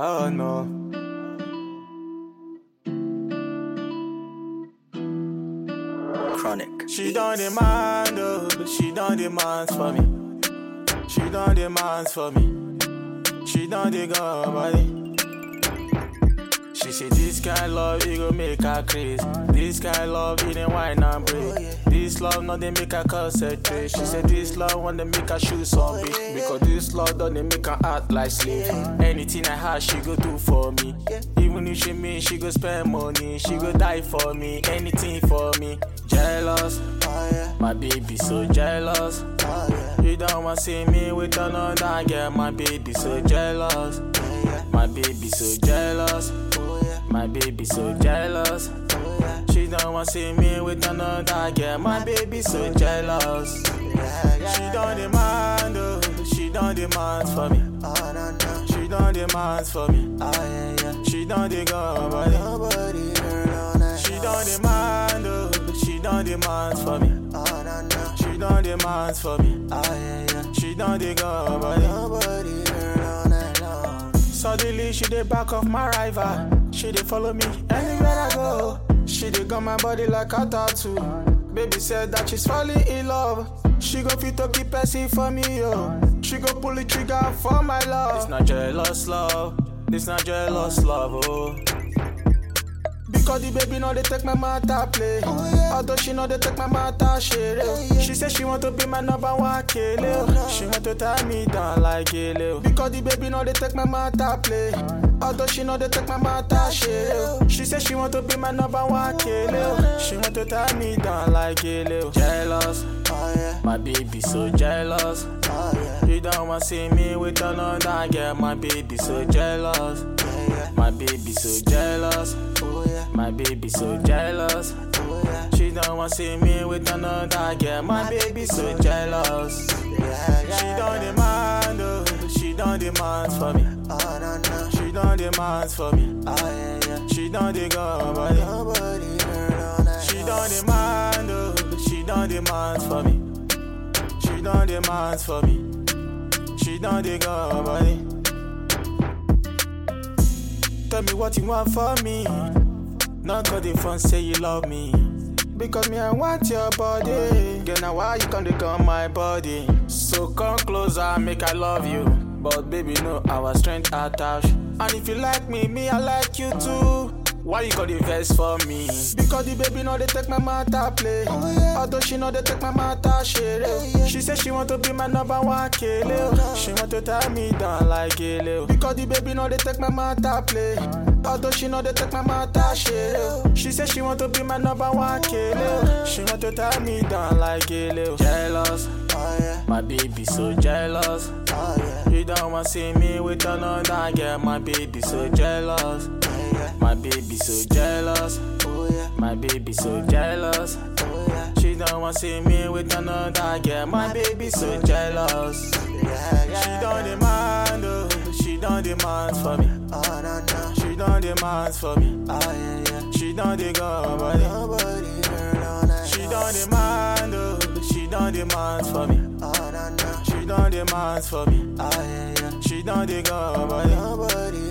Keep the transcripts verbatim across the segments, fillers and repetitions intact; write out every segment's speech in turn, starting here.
Oh no. Chronic. She done demand, oh, she done demands for me. She done demands for me. She done the go body. She say this kind love, it go make her crazy. This kind love, it ain't wine and break. This love, not they make her concentrate. She said this love, want to make her shoes some bitch. Because this love, don't they make her act like slave. Anything I have, she go do for me. Even if she mean, she go spend money. She go die for me, anything for me. Jealous, my baby so jealous. You don't want to see me with another girl. My baby so jealous. My baby so jealous. My baby so jealous. She don't want to see me with another girl. My baby so jealous. She don't demand, oh, she don't demand for me. She don't demand for me. She don't dig go body. She don't demand, oh, she don't demand for me. She don't demand for me. She don't dig go body. Suddenly she dey back off my rival. She dey follow me anywhere I go. She dey got my body like a tattoo. Baby said that she's falling in love. She go fit to keep person for me, yo. She go pull the trigger for my love. It's not jealous love. It's not jealous love, oh. Because the baby know they take my matter play. Oh, yeah. Although she know they take my matter share. Yeah, yeah. She say she want to be my number one killer. Oh, no. She want to tie me down like a. Because the baby know they take my matter play. Although she know they take my matter share. Oh, she say she want to be my number one killer. Oh, she want to tie me down like a. Jealous, oh, yeah. My baby so jealous. Oh, yeah. You don't want to see me with another girl. My baby so jealous. Yeah, yeah. My baby so jealous. Oh, yeah. My baby so jealous. Oh, yeah. She don't want to see me with another girl. My baby so jealous. Yeah, yeah, she don't demand, oh, she don't demand for me. Oh, no, no. She don't demand for me. Oh, yeah, yeah. She don't dig go body. She don't demand, oh, she don't demand for me. She don't demand for me. She don't dig go body. Tell me what you want for me. Not cause the phone say you love me. Because me I want your body. Girl, now why you can't become my body? So come closer, make I love you. But baby, no, our strength attached. And if you like me, me I like you too. Why you got the verse for me? Because the baby know they take my matter play. Oh, yeah. Although she know they take my matter share. Yeah, yeah. She say she want to be my number one killer. Oh, no. She want to tie me down like a. Because the baby know they take my matter play. Although she know they take my matter share. Yeah. She say she want to be my number one killer. Oh, she want to tie me down like a. Jealous, oh, yeah. My baby so jealous. Oh, yeah. You don't want to see me with another girl. My baby so jealous. My baby so jealous. Oh, yeah. My baby so jealous. Oh, yeah. She don't want to see me with another girl. My baby so jealous. Yeah, yeah, she don't yeah. demand, oh, she don't demand for me. Oh, no, no. She don't demand for me. Oh, yeah, yeah. She don't dig go body. She don't demand, oh, she don't demand for me. Oh, no, no. She don't demand for me. Oh, yeah, yeah. She don't dig go body.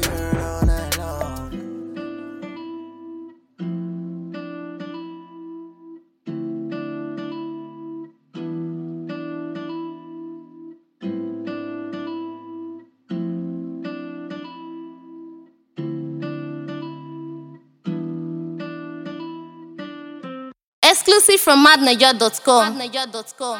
Exclusive from madnaja dot com.